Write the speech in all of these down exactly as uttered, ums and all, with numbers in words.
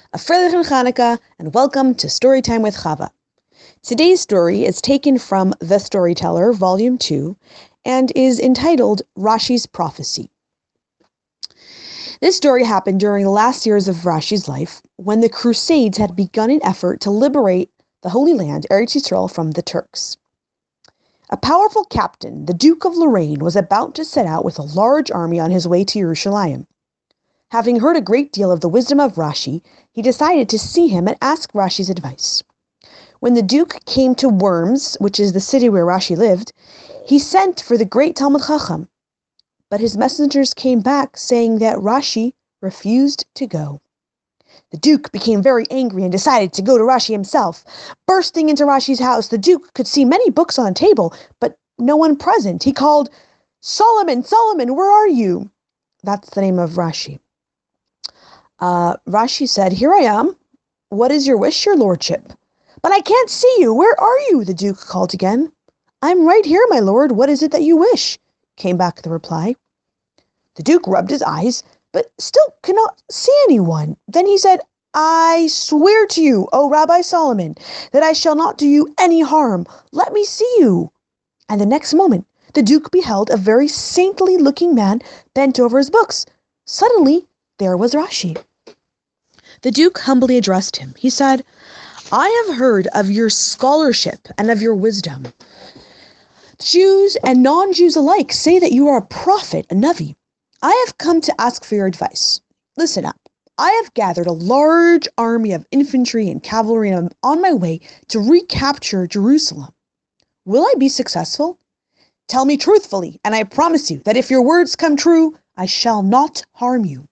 A Freilichen Hanukkah, and welcome to Storytime with Chava. Today's story is taken from The Storyteller, Volume two, and is entitled Rashi's Prophecy. This story happened during the last years of Rashi's life, when the Crusades had begun an effort to liberate the Holy Land, Eretz Yisrael, from the Turks. A powerful captain, the Duke of Lorraine, was about to set out with a large army on his way to Yerushalayim. Having heard a great deal of the wisdom of Rashi, he decided to see him and ask Rashi's advice. When the Duke came to Worms, which is the city where Rashi lived, he sent for the great Talmid Chacham, but his messengers came back saying that Rashi refused to go. The Duke became very angry and decided to go to Rashi himself. Bursting into Rashi's house, the Duke could see many books on a table, but no one present. He called, "Solomon, Solomon, where are you?" That's the name of Rashi. Uh, Rashi said, "Here I am. What is your wish, your lordship?" "But I can't see you. Where are you?" the Duke called again. "I'm right here, my lord. What is it that you wish?" came back the reply. The Duke rubbed his eyes, but still could not see anyone. Then he said, "I swear to you, O Rabbi Solomon, that I shall not do you any harm. Let me see you." And the next moment, the Duke beheld a very saintly-looking man bent over his books. Suddenly, there was Rashi. The Duke humbly addressed him. He said, "I have heard of your scholarship and of your wisdom. Jews and non-Jews alike say that you are a prophet, a Navi. I have come to ask for your advice. Listen up. I have gathered a large army of infantry and cavalry and I'm on my way to recapture Jerusalem. Will I be successful? Tell me truthfully, and I promise you that if your words come true, I shall not harm you."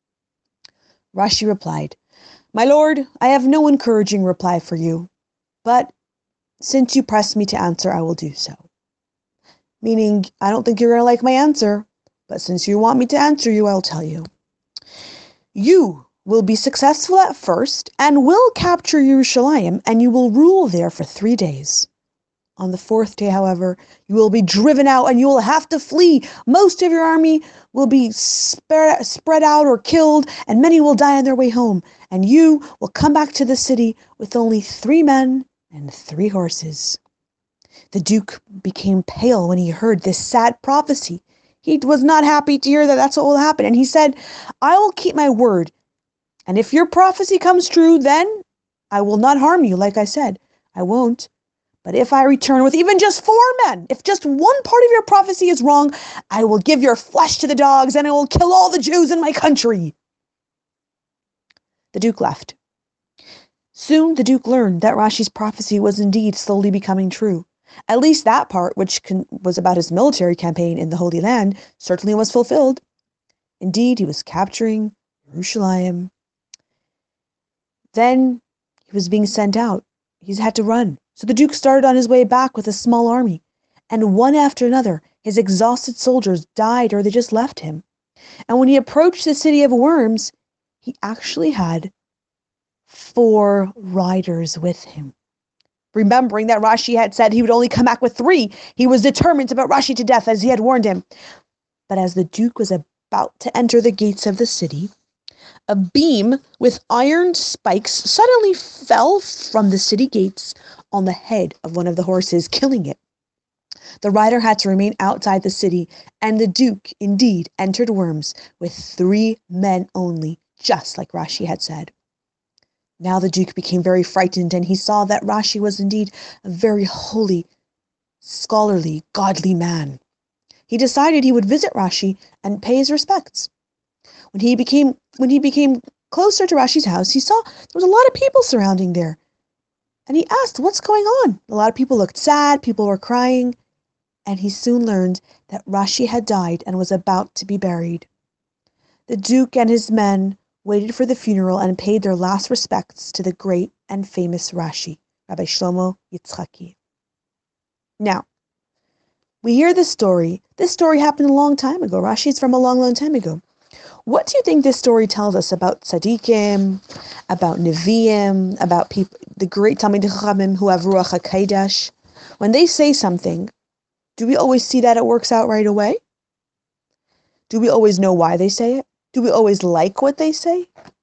Rashi replied, "My lord, I have no encouraging reply for you, but since you press me to answer, I will do so." Meaning, I don't think you're going to like my answer, but since you want me to answer you, I'll tell you. You will be successful at first and will capture Yerushalayim, and you will rule there for three days. On the fourth day, however, you will be driven out and you will have to flee. Most of your army will be spread, spread out or killed, and many will die on their way home. And you will come back to the city with only three men and three horses. The Duke became pale when he heard this sad prophecy. He was not happy to hear that that's what will happen. And he said, "I will keep my word. And if your prophecy comes true, then I will not harm you, like I said. I won't. But if I return with even just four men, if just one part of your prophecy is wrong, I will give your flesh to the dogs and I will kill all the Jews in my country." The Duke left. Soon the Duke learned that Rashi's prophecy was indeed slowly becoming true. At least that part, which con- was about his military campaign in the Holy Land, certainly was fulfilled. Indeed, he was capturing Yerushalayim. Then he was being sent out. He had to run. So the Duke started on his way back with a small army, and one after another, his exhausted soldiers died or they just left him. And when he approached the city of Worms, he actually had four riders with him. Remembering that Rashi had said he would only come back with three, he was determined to put Rashi to death as he had warned him. But as the Duke was about to enter the gates of the city, a beam with iron spikes suddenly fell from the city gates on the head of one of the horses, killing it. The rider had to remain outside the city, and the Duke indeed entered Worms with three men only, just like Rashi had said. Now the Duke became very frightened, and he saw that Rashi was indeed a very holy, scholarly, godly man. He decided he would visit Rashi and pay his respects. When he became when he became closer to Rashi's house, he saw there was a lot of people surrounding there. And he asked, "What's going on?" A lot of people looked sad, people were crying, and he soon learned that Rashi had died and was about to be buried. The Duke and his men waited for the funeral and paid their last respects to the great and famous Rashi, Rabbi Shlomo Yitzchaki. Now, we hear this story. This story happened a long time ago. Rashi is from a long, long time ago. What do you think this story tells us about tzaddikim, about neviim, about people, the great Talmidei Chachamim who have Ruach HaKodesh? When they say something, do we always see that it works out right away? Do we always know why they say it? Do we always like what they say?